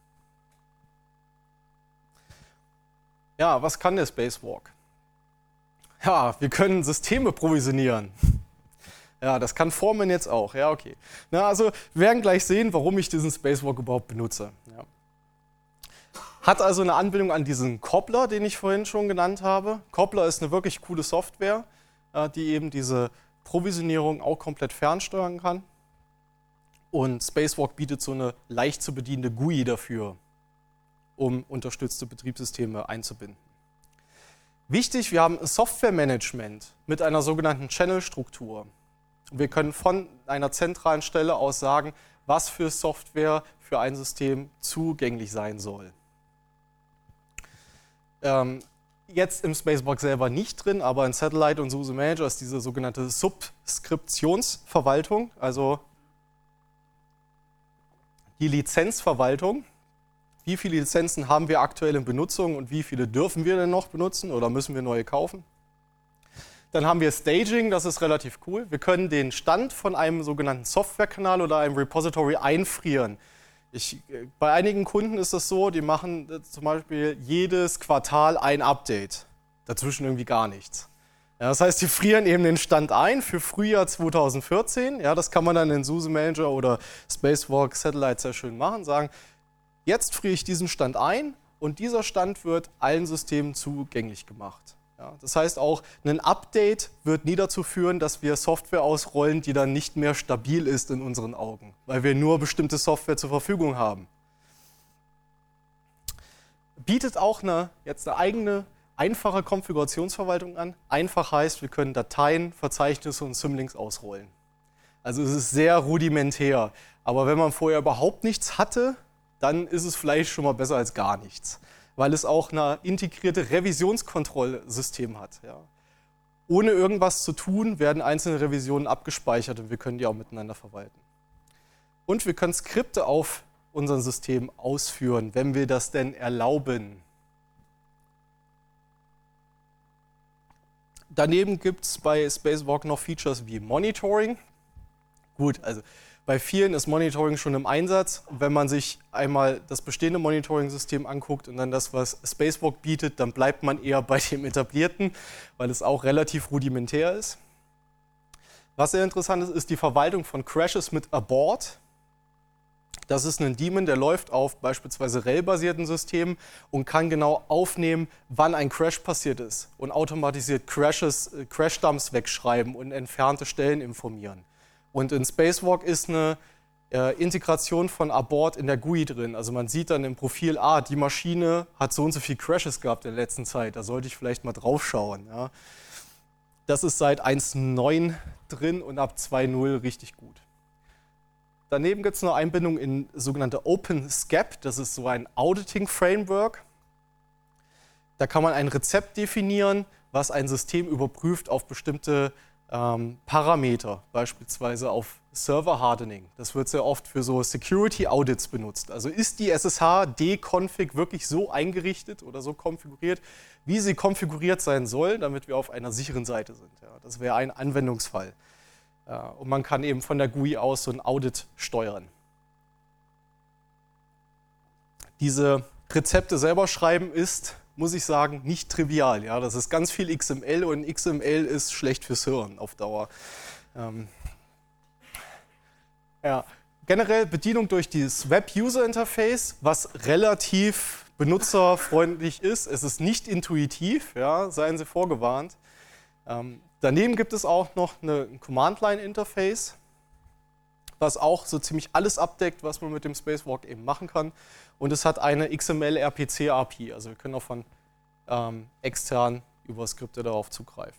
Ja, was kann der Spacewalk? Ja, wir können Systeme provisionieren. Ja, das kann Foreman jetzt auch. Ja, okay. Na, also wir werden gleich sehen, warum ich diesen Spacewalk überhaupt benutze. Ja. Hat also eine Anbindung an diesen Cobbler, den ich vorhin schon genannt habe. Cobbler ist eine wirklich coole Software, die eben diese Provisionierung auch komplett fernsteuern kann. Und Spacewalk bietet so eine leicht zu bedienende GUI dafür, um unterstützte Betriebssysteme einzubinden. Wichtig, wir haben Softwaremanagement mit einer sogenannten Channel-Struktur. Wir können von einer zentralen Stelle aus sagen, was für Software für ein System zugänglich sein soll. Jetzt im Spacewalk selber nicht drin, aber in Satellite und SUSE Manager ist diese sogenannte Subskriptionsverwaltung, also die Lizenzverwaltung. Wie viele Lizenzen haben wir aktuell in Benutzung und wie viele dürfen wir denn noch benutzen oder müssen wir neue kaufen? Dann haben wir Staging, das ist relativ cool. Wir können den Stand von einem sogenannten Softwarekanal oder einem Repository einfrieren. Bei einigen Kunden ist das so, die machen zum Beispiel jedes Quartal ein Update. Dazwischen irgendwie gar nichts. Ja, das heißt, die frieren eben den Stand ein für Frühjahr 2014. Ja, das kann man dann in SUSE Manager oder Spacewalk Satellite sehr schön machen. Sagen, jetzt friere ich diesen Stand ein und dieser Stand wird allen Systemen zugänglich gemacht. Ja, das heißt auch, ein Update wird nie dazu führen, dass wir Software ausrollen, die dann nicht mehr stabil ist in unseren Augen, weil wir nur bestimmte Software zur Verfügung haben. Bietet auch jetzt eine eigene, einfache Konfigurationsverwaltung an. Einfach heißt, wir können Dateien, Verzeichnisse und Symlinks ausrollen. Also es ist sehr rudimentär. Aber wenn man vorher überhaupt nichts hatte, dann ist es vielleicht schon mal besser als gar nichts, weil es auch ein integrierte Revisionskontrollsystem hat. Ja. Ohne irgendwas zu tun, werden einzelne Revisionen abgespeichert und wir können die auch miteinander verwalten. Und wir können Skripte auf unserem System ausführen, wenn wir das denn erlauben. Daneben gibt es bei Spacewalk noch Features wie Monitoring. Gut, also bei vielen ist Monitoring schon im Einsatz. Wenn man sich einmal das bestehende Monitoring-System anguckt und dann das, was Spacewalk bietet, dann bleibt man eher bei dem etablierten, weil es auch relativ rudimentär ist. Was sehr interessant ist, ist die Verwaltung von Crashes mit Abort. Das ist ein Daemon, der läuft auf beispielsweise RHEL-basierten Systemen und kann genau aufnehmen, wann ein Crash passiert ist und automatisiert Crash-Dumps wegschreiben und entfernte Stellen informieren. Und in Spacewalk ist eine Integration von Abort in der GUI drin. Also man sieht dann im Profil, die Maschine hat so und so viele Crashes gehabt in der letzten Zeit, da sollte ich vielleicht mal drauf schauen. Ja. Das ist seit 1.9 drin und ab 2.0 richtig gut. Daneben gibt es noch Einbindung in sogenannte OpenSCAP, das ist so ein Auditing-Framework. Da kann man ein Rezept definieren, was ein System überprüft auf bestimmte Parameter, beispielsweise auf Server Hardening. Das wird sehr oft für so Security Audits benutzt. Also ist die SSH-D-Config wirklich so eingerichtet oder so konfiguriert, wie sie konfiguriert sein soll, damit wir auf einer sicheren Seite sind. Ja, das wäre ein Anwendungsfall. Und man kann eben von der GUI aus so ein Audit steuern. Diese Rezepte selber schreiben ist, muss ich sagen, nicht trivial. Ja, das ist ganz viel XML und XML ist schlecht fürs Hirn auf Dauer. Ja, generell Bedienung durch dieses Web-User-Interface, was relativ benutzerfreundlich ist. Es ist nicht intuitiv, ja, seien Sie vorgewarnt. Daneben gibt es auch noch ein Command-Line-Interface, was auch so ziemlich alles abdeckt, was man mit dem Spacewalk eben machen kann. Und es hat eine XML-RPC-API, also wir können auch von extern über Skripte darauf zugreifen.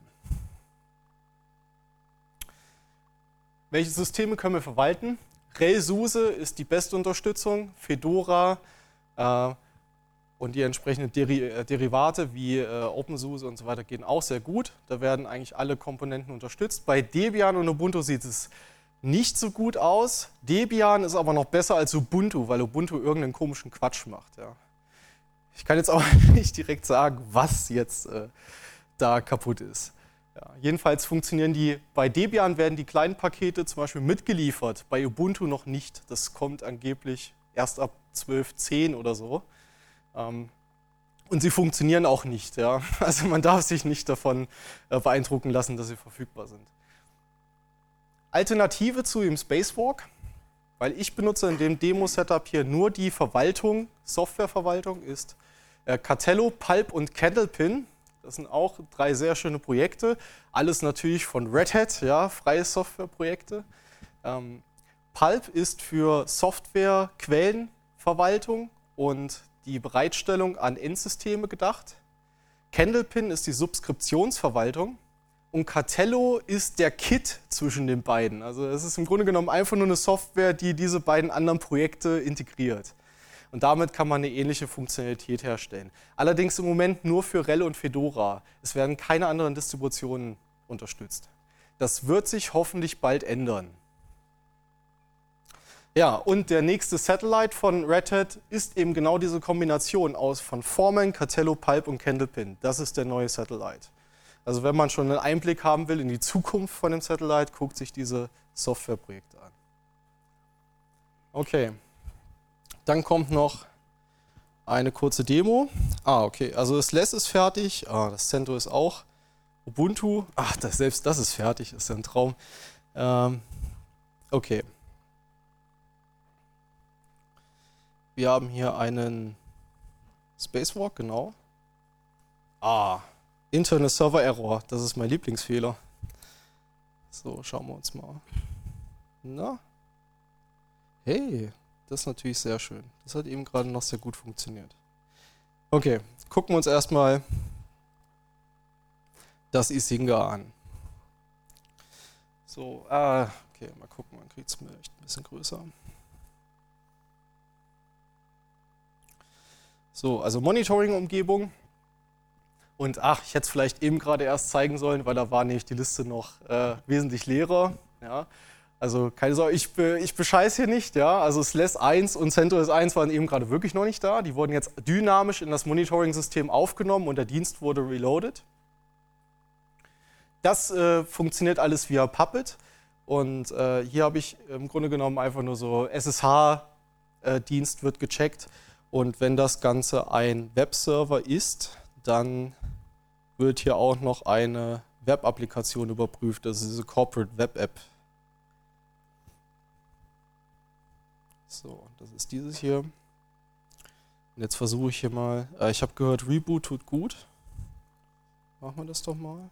Welche Systeme können wir verwalten? RHEL SUSE ist die beste Unterstützung, Fedora und die entsprechenden Derivate wie OpenSUSE und so weiter gehen auch sehr gut. Da werden eigentlich alle Komponenten unterstützt. Bei Debian und Ubuntu sieht es nicht so gut aus. Debian ist aber noch besser als Ubuntu, weil Ubuntu irgendeinen komischen Quatsch macht. Ja. Ich kann jetzt auch nicht direkt sagen, was jetzt da kaputt ist. Ja, jedenfalls funktionieren die, bei Debian werden die kleinen Pakete zum Beispiel mitgeliefert, bei Ubuntu noch nicht. Das kommt angeblich erst ab 12.10 oder so. Und sie funktionieren auch nicht. Ja. Also man darf sich nicht davon beeindrucken lassen, dass sie verfügbar sind. Alternative zu dem Spacewalk, weil ich benutze in dem Demo-Setup hier nur die Verwaltung, Softwareverwaltung, ist Cartello, Pulp und Candlepin. Das sind auch 3 sehr schöne Projekte. Alles natürlich von Red Hat, ja, freie Softwareprojekte. Pulp ist für Software-Quellenverwaltung und die Bereitstellung an Endsysteme gedacht. Candlepin ist die Subskriptionsverwaltung. Und Cartello ist der Kit zwischen den beiden. Also es ist im Grunde genommen einfach nur eine Software, die diese beiden anderen Projekte integriert. Und damit kann man eine ähnliche Funktionalität herstellen. Allerdings im Moment nur für RHEL und Fedora. Es werden keine anderen Distributionen unterstützt. Das wird sich hoffentlich bald ändern. Ja, und der nächste Satellite von Red Hat ist eben genau diese Kombination von Foreman, Cartello, Pulp und Candlepin. Das ist der neue Satellite. Also wenn man schon einen Einblick haben will in die Zukunft von dem Satellite, guckt sich diese Softwareprojekte an. Okay, dann kommt noch eine kurze Demo. Okay, also das LESS ist fertig, das CentOS ist auch. Ubuntu, selbst das ist fertig, ist ja ein Traum. Okay. Wir haben hier einen Spacewalk, genau. Internal Server Error, das ist mein Lieblingsfehler. So, schauen wir uns mal. Na? Hey, das ist natürlich sehr schön. Das hat eben gerade noch sehr gut funktioniert. Okay, gucken wir uns erstmal das Isinga an. So, okay, mal gucken, man kriegt es mir echt ein bisschen größer. So, also Monitoring-Umgebung. Und ich hätte es vielleicht eben gerade erst zeigen sollen, weil da war nämlich die Liste noch wesentlich leerer. Ja. Also keine Sorge, ich bescheiß hier nicht, ja. Also SLES 1 und CentOS 1 waren eben gerade wirklich noch nicht da. Die wurden jetzt dynamisch in das Monitoring-System aufgenommen und der Dienst wurde reloaded. Das funktioniert alles via Puppet. Und hier habe ich im Grunde genommen einfach nur so SSH-Dienst wird gecheckt. Und wenn das Ganze ein Webserver ist, dann wird hier auch noch eine Web-Applikation überprüft. Das ist diese Corporate Web App. So, das ist dieses hier. Und jetzt versuche ich hier mal, ich habe gehört, Reboot tut gut. Machen wir das doch mal.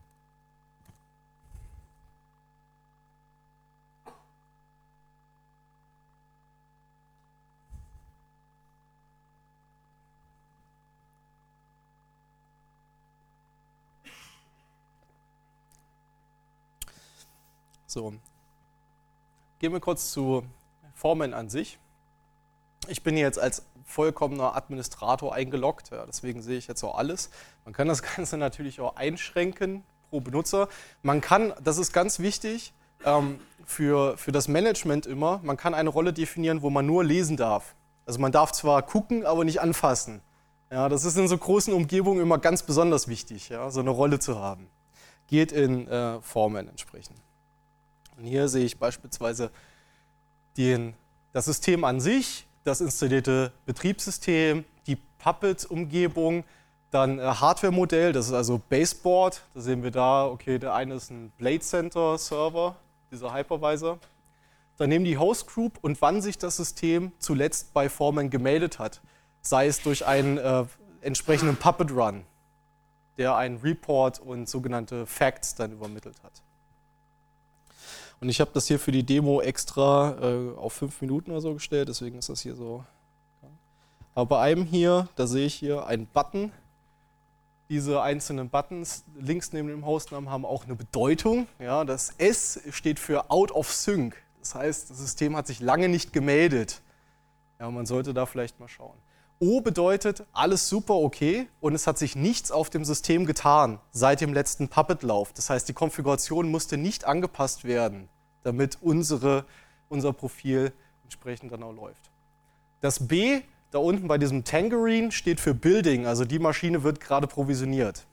So, gehen wir kurz zu Foreman an sich. Ich bin jetzt als vollkommener Administrator eingeloggt, ja, deswegen sehe ich jetzt auch alles. Man kann das Ganze natürlich auch einschränken pro Benutzer. Man kann, das ist ganz wichtig für das Management immer, man kann eine Rolle definieren, wo man nur lesen darf. Also man darf zwar gucken, aber nicht anfassen. Ja, das ist in so großen Umgebungen immer ganz besonders wichtig, ja, so eine Rolle zu haben. Geht in Foreman entsprechend. Und hier sehe ich beispielsweise das System an sich, das installierte Betriebssystem, die Puppet-Umgebung, dann Hardware-Modell, das ist also Baseboard. Da sehen wir da, okay, der eine ist ein Blade Center Server, dieser Hypervisor. Daneben die Host Group und wann sich das System zuletzt bei Foreman gemeldet hat. Sei es durch einen entsprechenden Puppet Run, der einen Report und sogenannte Facts dann übermittelt hat. Und ich habe das hier für die Demo extra auf 5 Minuten oder so gestellt, deswegen ist das hier so. Aber bei einem hier, da sehe ich hier einen Button. Diese einzelnen Buttons links neben dem Hostnamen haben auch eine Bedeutung. Ja, das S steht für Out of Sync. Das heißt, das System hat sich lange nicht gemeldet. Ja, man sollte da vielleicht mal schauen. O bedeutet, alles super okay und es hat sich nichts auf dem System getan seit dem letzten Puppet-Lauf. Das heißt, die Konfiguration musste nicht angepasst werden, damit unser Profil entsprechend dann auch läuft. Das B da unten bei diesem Tangerine steht für Building, also die Maschine wird gerade provisioniert.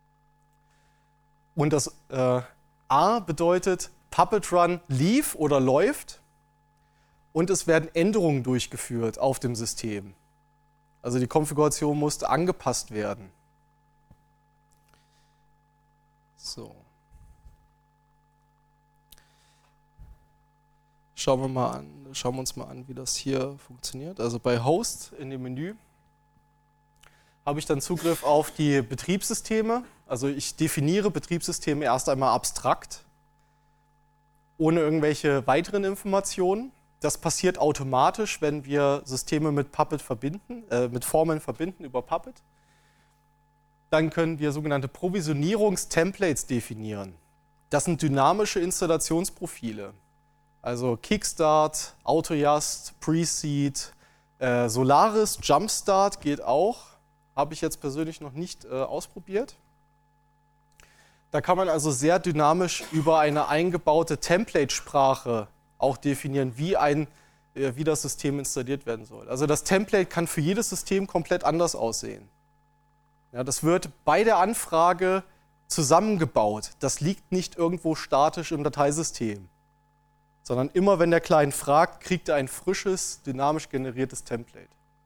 Und das A bedeutet, Puppet Run lief oder läuft und es werden Änderungen durchgeführt auf dem System. Also die Konfiguration musste angepasst werden. So. Schauen wir uns mal an, wie das hier funktioniert. Also bei Host in dem Menü habe ich dann Zugriff auf die Betriebssysteme. Also ich definiere Betriebssysteme erst einmal abstrakt, ohne irgendwelche weiteren Informationen. Das passiert automatisch, wenn wir Systeme mit Puppet verbinden, mit Foreman verbinden über Puppet. Dann können wir sogenannte Provisionierungstemplates definieren. Das sind dynamische Installationsprofile. Also Kickstart, Autojust, Preseed, Solaris, Jumpstart geht auch. Habe ich jetzt persönlich noch nicht ausprobiert. Da kann man also sehr dynamisch über eine eingebaute Template-Sprache auch definieren, wie das System installiert werden soll. Also das Template kann für jedes System komplett anders aussehen. Ja, das wird bei der Anfrage zusammengebaut. Das liegt nicht irgendwo statisch im Dateisystem, sondern immer wenn der Client fragt, kriegt er ein frisches, dynamisch generiertes Template.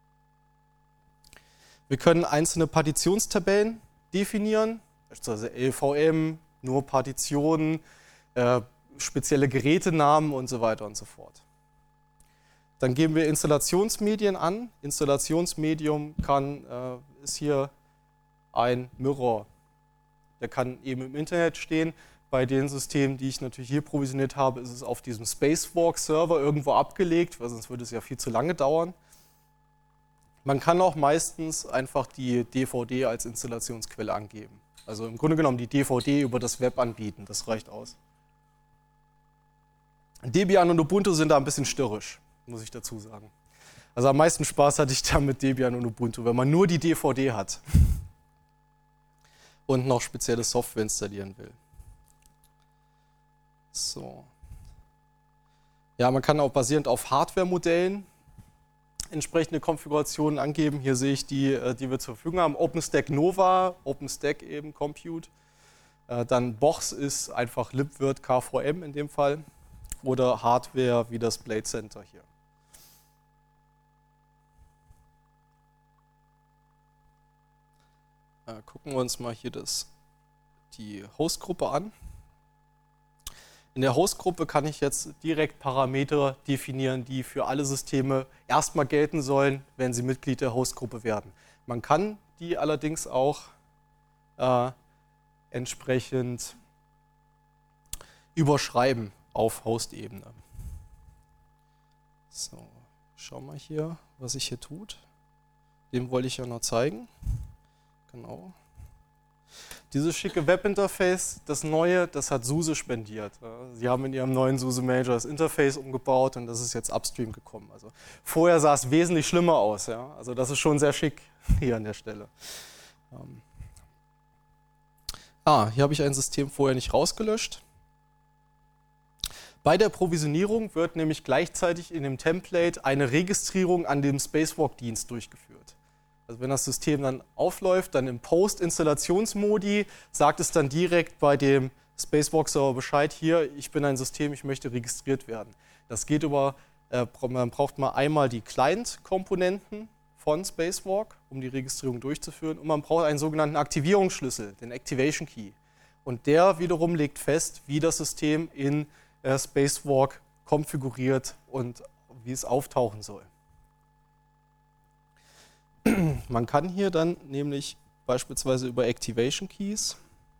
Wir können einzelne Partitionstabellen definieren, beispielsweise LVM, nur Partitionen, spezielle Gerätenamen und so weiter und so fort. Dann geben wir Installationsmedien an. Installationsmedium ist hier ein Mirror. Der kann eben im Internet stehen. Bei den Systemen, die ich natürlich hier provisioniert habe, ist es auf diesem Spacewalk-Server irgendwo abgelegt, weil sonst würde es ja viel zu lange dauern. Man kann auch meistens einfach die DVD als Installationsquelle angeben. Also im Grunde genommen die DVD über das Web anbieten, das reicht aus. Debian und Ubuntu sind da ein bisschen störrisch, muss ich dazu sagen. Also am meisten Spaß hatte ich da mit Debian und Ubuntu, wenn man nur die DVD hat und noch spezielle Software installieren will. So. Ja, man kann auch basierend auf Hardware-Modellen entsprechende Konfigurationen angeben. Hier sehe ich die, die wir zur Verfügung haben. OpenStack Nova, OpenStack eben Compute. Dann Box ist einfach libvirt KVM in dem Fall. Oder Hardware wie das Blade Center hier. Gucken wir uns mal hier die Hostgruppe an. In der Hostgruppe kann ich jetzt direkt Parameter definieren, die für alle Systeme erstmal gelten sollen, wenn sie Mitglied der Hostgruppe werden. Man kann die allerdings auch entsprechend überschreiben auf Host-Ebene. So, schau mal hier, was sich hier tut. Dem wollte ich ja noch zeigen. Genau. Dieses schicke Webinterface, das neue, das hat SUSE spendiert. Sie haben in ihrem neuen SUSE Major das Interface umgebaut und das ist jetzt upstream gekommen. Also vorher sah es wesentlich schlimmer aus. Ja? Also das ist schon sehr schick hier an der Stelle. Hier habe ich ein System vorher nicht rausgelöscht. Bei der Provisionierung wird nämlich gleichzeitig in dem Template eine Registrierung an dem Spacewalk-Dienst durchgeführt. Also wenn das System dann aufläuft, dann im Post-Installationsmodi sagt es dann direkt bei dem Spacewalk-Server Bescheid, hier, ich bin ein System, ich möchte registriert werden. Das geht über, man braucht mal einmal die Client-Komponenten von Spacewalk, um die Registrierung durchzuführen, und man braucht einen sogenannten Aktivierungsschlüssel, den Activation Key. Und der wiederum legt fest, wie das System in Spacewalk konfiguriert und wie es auftauchen soll. Man kann hier dann nämlich beispielsweise über Activation Keys,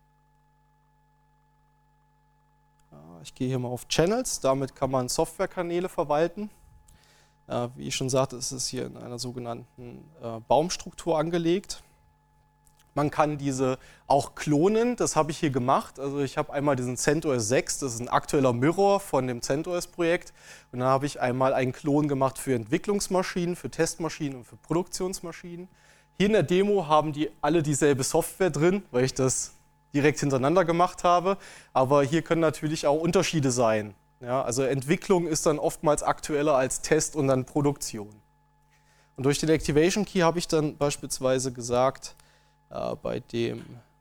ich gehe hier mal auf Channels, damit kann man Softwarekanäle verwalten. Wie ich schon sagte, ist es hier in einer sogenannten Baumstruktur angelegt. Man kann diese auch klonen, das habe ich hier gemacht. Also ich habe einmal diesen CentOS 6, das ist ein aktueller Mirror von dem CentOS-Projekt. Und dann habe ich einmal einen Klon gemacht für Entwicklungsmaschinen, für Testmaschinen und für Produktionsmaschinen. Hier in der Demo haben die alle dieselbe Software drin, weil ich das direkt hintereinander gemacht habe. Aber hier können natürlich auch Unterschiede sein. Ja, also Entwicklung ist dann oftmals aktueller als Test und dann Produktion. Und durch den Activation Key habe ich dann beispielsweise gesagt, bei dem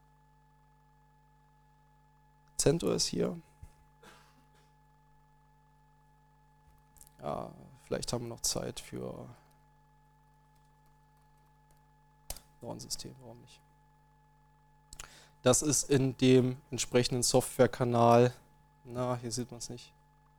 CentOS hier. Ja, vielleicht haben wir noch Zeit für noch ein System, warum nicht? Das ist in dem entsprechenden Softwarekanal. Na, hier sieht man es nicht.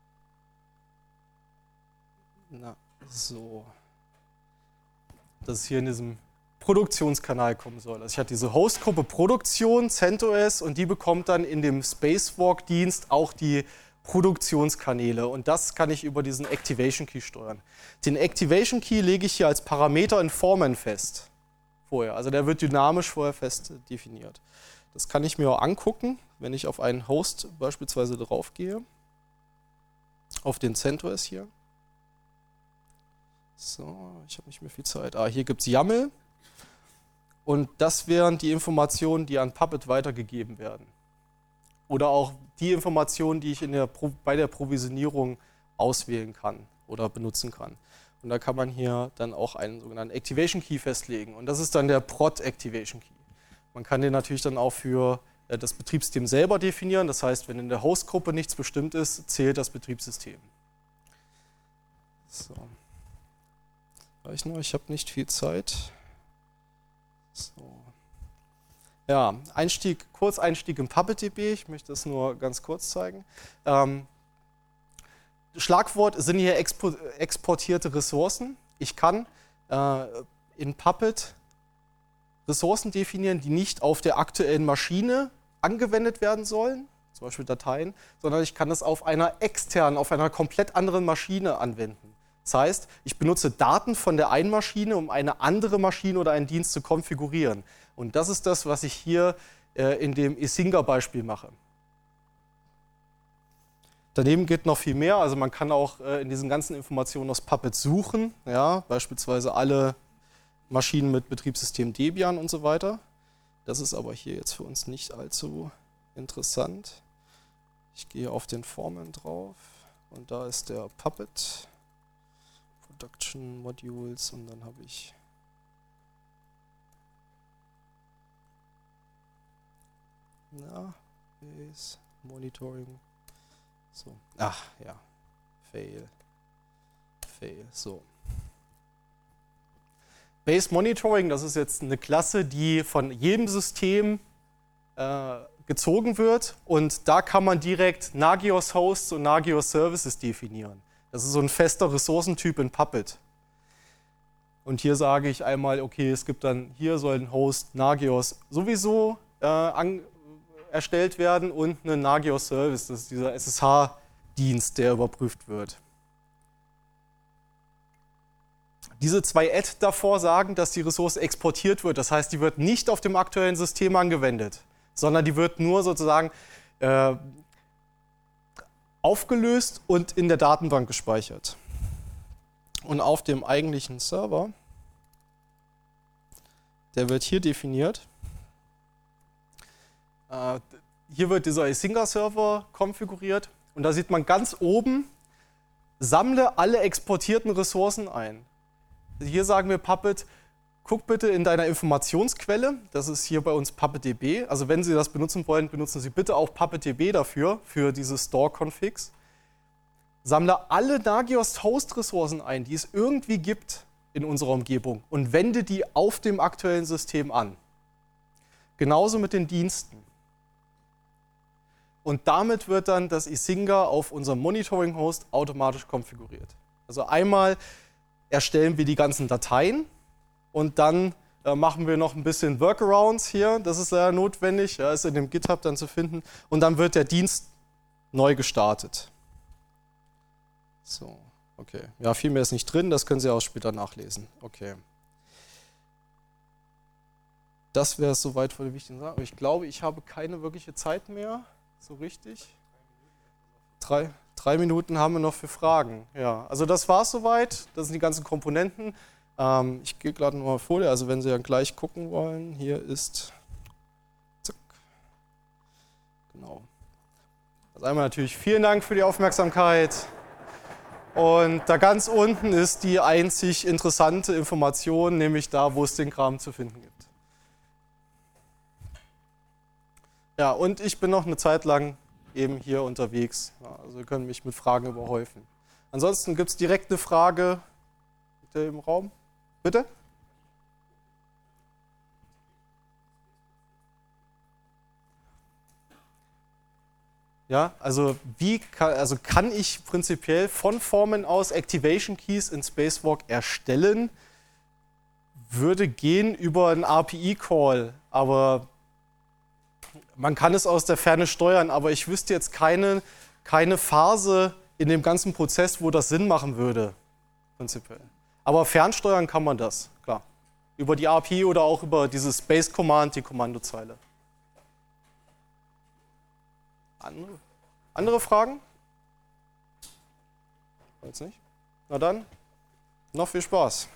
Na, so. Das ist hier in diesem Produktionskanal kommen soll. Also ich hatte diese Hostgruppe Produktion, CentOS, und die bekommt dann in dem Spacewalk-Dienst auch die Produktionskanäle, und das kann ich über diesen Activation Key steuern. Den Activation Key lege ich hier als Parameter in Foreman fest. Vorher. Also der wird dynamisch vorher fest definiert. Das kann ich mir auch angucken, wenn ich auf einen Host beispielsweise drauf gehe. Auf den CentOS hier. So, ich habe nicht mehr viel Zeit. hier gibt es YAML. Und das wären die Informationen, die an Puppet weitergegeben werden. Oder auch die Informationen, die ich bei der Provisionierung auswählen kann oder benutzen kann. Und da kann man hier dann auch einen sogenannten Activation Key festlegen. Und das ist dann der Prod Activation Key. Man kann den natürlich dann auch für das Betriebssystem selber definieren. Das heißt, wenn in der Hostgruppe nichts bestimmt ist, zählt das Betriebssystem. So. Ich habe nicht viel Zeit. So. Ja, Kurzeinstieg in PuppetDB. Ich möchte das nur ganz kurz zeigen. Schlagwort sind hier exportierte Ressourcen. Ich kann in Puppet Ressourcen definieren, die nicht auf der aktuellen Maschine angewendet werden sollen, zum Beispiel Dateien, sondern ich kann das auf einer externen, auf einer komplett anderen Maschine anwenden. Das heißt, ich benutze Daten von der einen Maschine, um eine andere Maschine oder einen Dienst zu konfigurieren. Und das ist das, was ich hier in dem Isinga-Beispiel mache. Daneben geht noch viel mehr. Also man kann auch in diesen ganzen Informationen aus Puppet suchen, ja, beispielsweise alle Maschinen mit Betriebssystem Debian und so weiter. Das ist aber hier jetzt für uns nicht allzu interessant. Ich gehe auf den Foreman drauf Und da ist der Puppet, Production Modules und dann habe ich Base Monitoring. So. Ach ja. Fail. So. Base Monitoring, das ist jetzt eine Klasse, die von jedem System gezogen wird und da kann man direkt Nagios Hosts und Nagios Services definieren. Das ist so ein fester Ressourcentyp in Puppet. Und hier sage ich einmal, okay, es gibt dann, hier soll ein Host Nagios sowieso erstellt werden und ein Nagios Service, das ist dieser SSH-Dienst, der überprüft wird. Diese zwei Add davor sagen, dass die Ressource exportiert wird, das heißt, die wird nicht auf dem aktuellen System angewendet, sondern die wird nur sozusagen aufgelöst und in der Datenbank gespeichert. Und auf dem eigentlichen Server, der wird hier definiert. Hier wird dieser Isinga-Server konfiguriert und da sieht man ganz oben, sammle alle exportierten Ressourcen ein. Hier sagen wir Puppet, guck bitte in deiner Informationsquelle, das ist hier bei uns PuppetDB, also wenn Sie das benutzen wollen, benutzen Sie bitte auch PuppetDB dafür, für diese Store-Configs. Sammle alle Nagios Host-Ressourcen ein, die es irgendwie gibt in unserer Umgebung und wende die auf dem aktuellen System an. Genauso mit den Diensten. Und damit wird dann das Isinga auf unserem Monitoring-Host automatisch konfiguriert. Also einmal erstellen wir die ganzen Dateien und dann machen wir noch ein bisschen Workarounds hier. Das ist leider notwendig, ja, ist in dem GitHub dann zu finden. Und dann wird der Dienst neu gestartet. So, okay. Ja, viel mehr ist nicht drin, das können Sie auch später nachlesen. Okay. Das wäre es soweit für die wichtigen Sachen. Aber ich glaube, ich habe keine wirkliche Zeit mehr. So richtig. 3 Minuten haben wir noch für Fragen. Ja, also das war es soweit. Das sind die ganzen Komponenten. Ich gehe gerade nochmal vor, also wenn Sie dann gleich gucken wollen, hier ist, zack, genau. Also einmal natürlich vielen Dank für die Aufmerksamkeit. Und da ganz unten ist die einzig interessante Information, nämlich da, wo es den Kram zu finden gibt. Ja, und ich bin noch eine Zeit lang eben hier unterwegs. Ja, also Sie können mich mit Fragen überhäufen. Ansonsten gibt es direkt eine Frage im Raum. Bitte? Ja, also kann ich prinzipiell von Formen aus Activation Keys in Spacewalk erstellen? Würde gehen über einen API-Call, aber man kann es aus der Ferne steuern, aber ich wüsste jetzt keine Phase in dem ganzen Prozess, wo das Sinn machen würde, prinzipiell. Aber fernsteuern kann man das, klar. Über die API oder auch über diese Space Command, die Kommandozeile. Andere Fragen? Jetzt nicht? Na dann, noch viel Spaß.